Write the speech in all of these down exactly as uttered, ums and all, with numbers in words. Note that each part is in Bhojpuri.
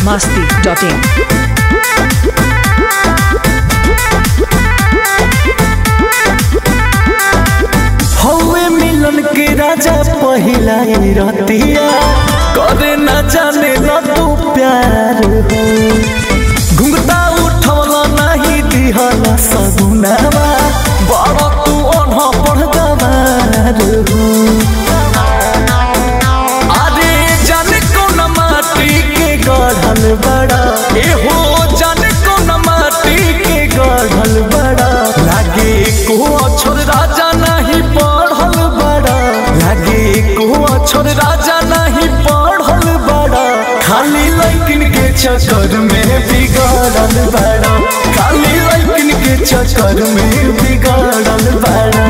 masti dot in. हवे मिलन के राजा पहिला रतिया करे न जाने ल तू प्यार हो घुंघटा उठवला नहीं दिहला सगुनावा बड़ा तू अनहा पढ़ गवार हो अरे जाने कौन माटी के गढ़ल बड़ा ए हो जाने कौन माटी के गढ़ल बड़ा लागे को अक्षर राजा नहीं पढ़ल बड़ा लागे को अक्षर राजा नहीं पढ़ल बड़ा खाली लड़किन के चक्कर में बिगड़ल बड़ा खाली लड़किन के चक्कर में बिगड़ल बड़ा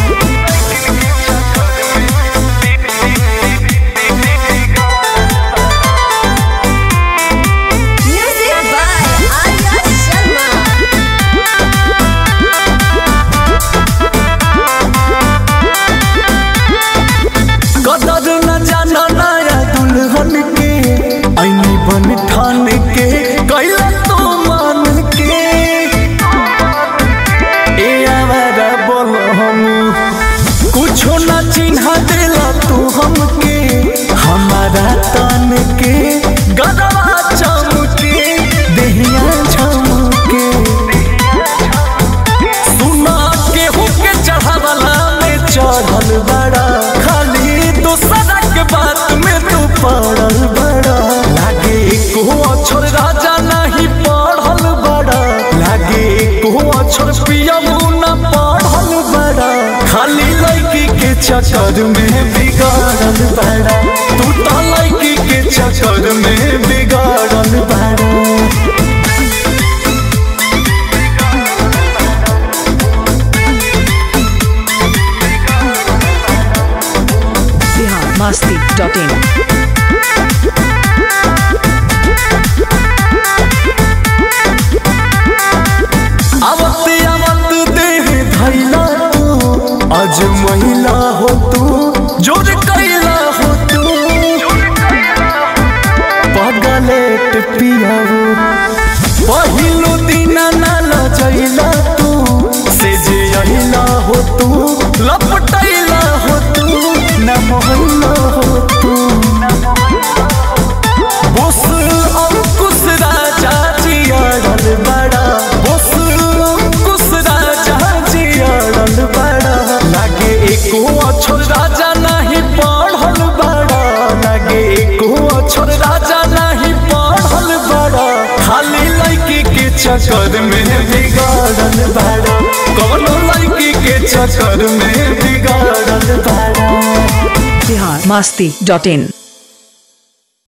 बन ठान के कैला तो मान के ए आवारा बोल हम कुछो ना चिन्हा देला तू हमके हमारा तन के गदवा चमके देहिया झमके सुना के हुके चढ़ावला में चढ़ल बड़ा खाली दूसरा के बात में तू पड़ल बड़ा को अक्षर राजा नहीं पढ़ल बड़ा लागे को अक्षर पियमू न पढ़ल बड़ा खाली लड़की के चक्कर में बिगाड़ल बड़ा तू तो लड़की के चक्कर में बिगाड़ल बड़ा Bihar masti dot in. आवते आवत देह धैला तू आज महिला हो तू जोर कैला हो तू पगलेट पियाऊ पहिलो दिन नाल जैला तू से जे अहिला हो तू लपटैला हो तू न मोहल्ला हो तू बस अंकुश राजा जियाड़ल बड़ा बस लागे एको अक्षर राजा नहीं पढ़ल बड़ा लागे एको अक्षर राजा नहीं पढ़ल बड़ा खाली लड़की के चक्कर में बिगाड़ल बड़ा कौनो लड़की के चक्कर में बिगाड़ल बड़ा Bihar masti dot in.